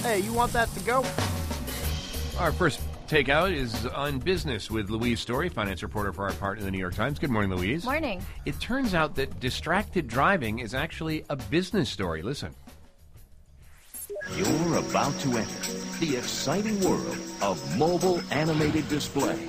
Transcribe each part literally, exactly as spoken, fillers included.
Hey, you want that to go? Our first takeout is on business with Louise Story, finance reporter for our part in the New York Times. Good morning, Louise. Morning. It turns out that distracted driving is actually a business story. Listen. You're about to enter the exciting world of mobile animated display.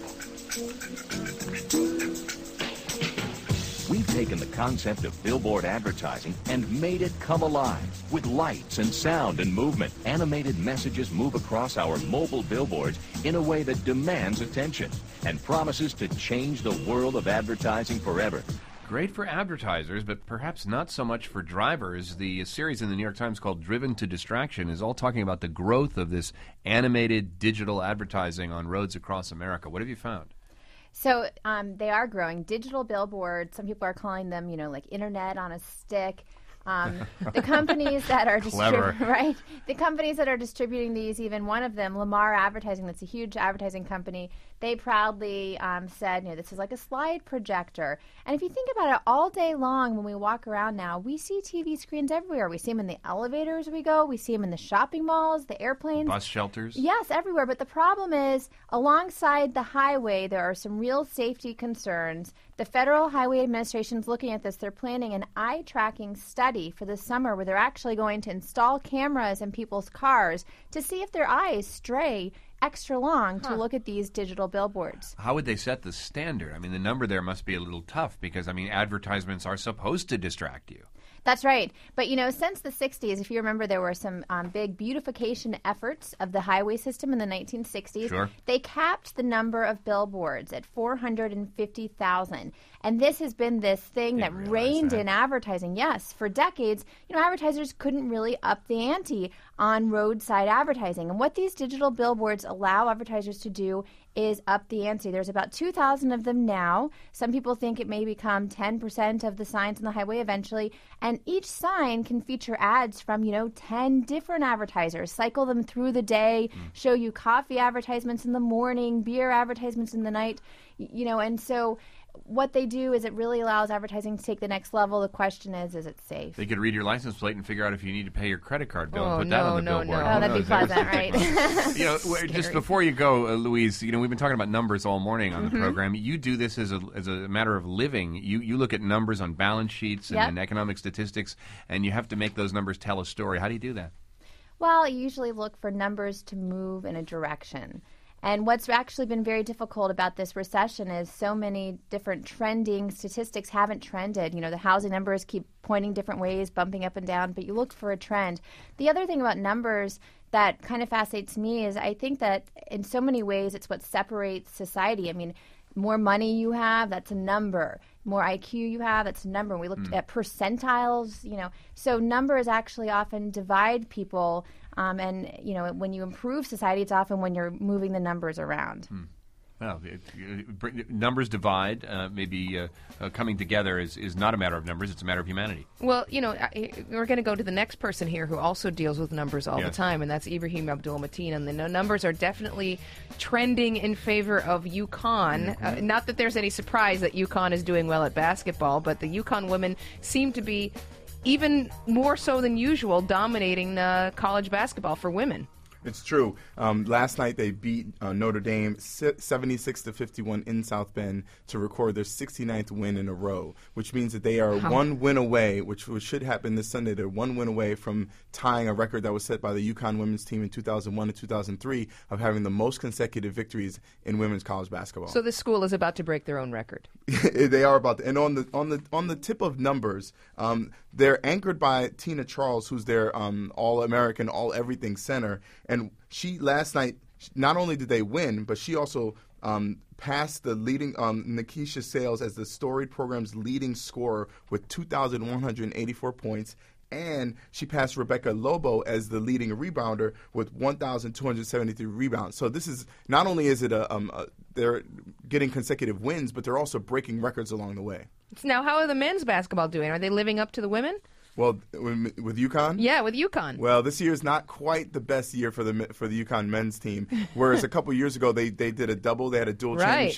We've taken the concept of billboard advertising and made it come alive. With lights and sound and movement, animated messages move across our mobile billboards in a way that demands attention and promises to change the world of advertising forever. Great for advertisers, but perhaps not so much for drivers. The series in the New York Times called Driven to Distraction is all talking about the growth of this animated digital advertising on roads across America. What have you found? So um, they are growing. Digital billboards, some people are calling them, you know, like internet on a stick. Um, the companies that are distributing, right? The companies that are distributing these, even one of them, Lamar Advertising, that's a huge advertising company. They proudly um, said, you know, this is like a slide projector. And if you think about it, all day long when we walk around now, we see T V screens everywhere. We see them in the elevators we go. We see them in the shopping malls, the airplanes. Bus shelters. Yes, everywhere. But the problem is, alongside the highway, there are some real safety concerns. The Federal Highway Administration is looking at this. They're planning an eye-tracking study for this summer where they're actually going to install cameras in people's cars to see if their eyes stray extra long huh. to look at these digital billboards. How would they set the standard? I mean, the number there must be a little tough because, I mean, advertisements are supposed to distract you. That's right. But, you know, since the sixties, if you remember, there were some um, big beautification efforts of the highway system in the nineteen sixties. Sure. They capped the number of billboards at four hundred fifty thousand. And this has been this thing that reigned that. in advertising. Yes, for decades, you know, advertisers couldn't really up the ante on roadside advertising. And what these digital billboards allow advertisers to do is up the ante. There's about two thousand of them now. Some people think it may become ten percent of the signs on the highway eventually. And each sign can feature ads from, you know, ten different advertisers. Cycle them through the day, mm. show you coffee advertisements in the morning, beer advertisements in the night, you know, and so what they do is it really allows advertising to take the next level. The question is, is it safe? They could read your license plate and figure out if you need to pay your credit card bill oh, and put no, that on the no, billboard. No. Oh, that'd be pleasant, right? You know, just before you go, uh, Louise, you know, we've been talking about numbers all morning on mm-hmm. the program. You do this as a as a matter of living. You you look at numbers on balance sheets and, yep. and economic statistics, and you have to make those numbers tell a story. How do you do that? Well, you usually look for numbers to move in a direction. And what's actually been very difficult about this recession is so many different trending statistics haven't trended. You know, the housing numbers keep pointing different ways, bumping up and down, but you look for a trend. The other thing about numbers that kind of fascinates me is I think that in so many ways it's what separates society. I mean, more money you have, that's a number. More I Q you have, that's a number. We looked mm. at percentiles, you know. So numbers actually often divide people. Um, and, you know, when you improve society, it's often when you're moving the numbers around. Hmm. Well, it, it, numbers divide. Uh, maybe uh, uh, coming together is, is not a matter of numbers. It's a matter of humanity. Well, you know, I, we're going to go to the next person here who also deals with numbers all yes. the time, and that's Ibrahim Abdul-Mateen. And the numbers are definitely trending in favor of UConn. Mm-hmm. Uh, not that there's any surprise that UConn is doing well at basketball, but the UConn women seem to be even more so than usual, dominating uh, college basketball for women. It's true. Um, last night they beat uh, Notre Dame seventy-six to fifty-one in South Bend to record their sixty-ninth win in a row, which means that they are wow. one win away, which should happen this Sunday. They're one win away from tying a record that was set by the UConn women's team in two thousand one and two thousand three of having the most consecutive victories in women's college basketball. So this school is about to break their own record. They are about to. And on the on the on the tip of numbers, um, they're anchored by Tina Charles, who's their um, All-American, All-Everything center. And she last night, not only did they win, but she also um, passed the leading um, Nikisha Sales as the storied program's leading scorer with two thousand one hundred eighty-four points. And she passed Rebecca Lobo as the leading rebounder with one thousand two hundred seventy-three rebounds. So this is not only is it a, um, a they're getting consecutive wins, but they're also breaking records along the way. Now, how are the men's basketball doing? Are they living up to the women? Well, with UConn? Yeah, with UConn. Well, this year is not quite the best year for the for the UConn men's team. Whereas a couple years ago, they, they did a double. They had a dual right. championship.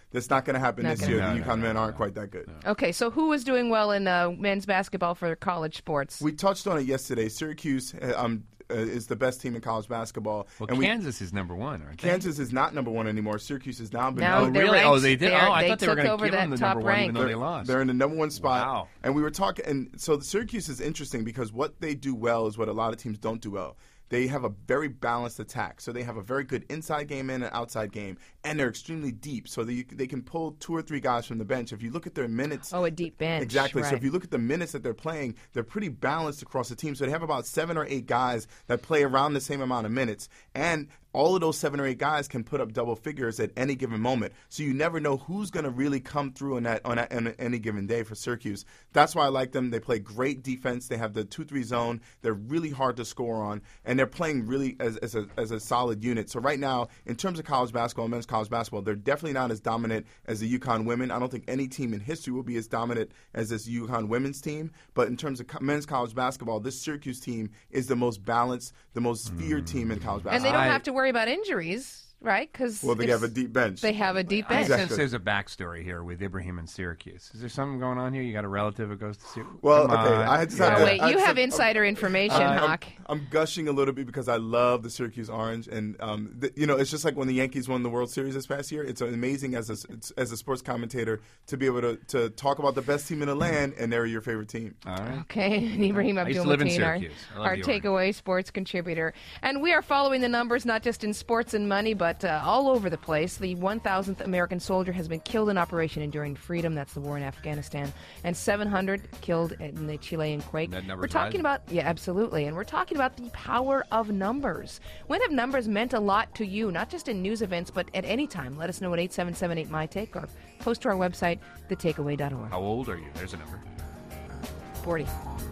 That's not going to happen Not this gonna year. happen. The No, UConn no, men no, aren't no. quite that good. Okay, so who is doing well in uh, men's basketball for college sports? We touched on it yesterday. Syracuse uh, um, uh, is the best team in college basketball. Well, and we, Kansas is number one, aren't they? Kansas is not number one anymore. Syracuse has now been. Now Oh, they're really? ranked- Oh, they did? they're- Oh, I they thought they were took gonna over give them that the top number one, even rank. though they They're, lost. they're in the number one spot. Wow. And we were talking, and so the Syracuse is interesting because what they do well is what a lot of teams don't do well. They have a very balanced attack. So they have a very good inside game and an outside game. And they're extremely deep. So they, they can pull two or three guys from the bench. If you look at their minutes. Oh, a deep bench. Exactly. So right. if you look at the minutes that they're playing, they're pretty balanced across the team. So they have about seven or eight guys that play around the same amount of minutes. And all of those seven or eight guys can put up double figures at any given moment. So you never know who's going to really come through on that on, that, on any given day for Syracuse. That's why I like them. They play great defense. They have the two three zone. They're really hard to score on. And they're playing really as, as, a, as a solid unit. So right now, in terms of college basketball, men's college basketball, they're definitely not as dominant as the UConn women. I don't think any team in history will be as dominant as this UConn women's team. But in terms of co- men's college basketball, this Syracuse team is the most balanced, the most feared team in college basketball. And they don't I- have to worry about injuries, right? Because Well, they have a deep bench. They have a deep I bench. Exactly. sense there's a backstory here with Ibrahim and Syracuse. Is there something going on here? You got a relative who goes to Syracuse? Well, Come okay, on. I just Oh, have to- wait, I you just have have- insider information, I'm, Hawk. I'm gushing a little bit because I love the Syracuse Orange, and um, th- you know, it's just like when the Yankees won the World Series this past year. It's amazing as a as a sports commentator to be able to, to talk about the best team in the land, and they're your favorite team. All right. Okay, and Ibrahim I used to live in Abdul-Mateen, our, Syracuse. I love our the Orange. takeaway sports contributor. And we are following the numbers not just in sports and money, but uh, all over the place. The one thousandth American soldier has been killed in Operation Enduring Freedom. That's the war in Afghanistan. And seven hundred killed in the Chilean quake. That number's We're talking rising. about, yeah, absolutely. And we're talking about the power of numbers. When have numbers meant a lot to you, not just in news events, but at any time? Let us know at eight seven seven eight my take or post to our website, the takeaway dot org. How old are you? There's a number. forty.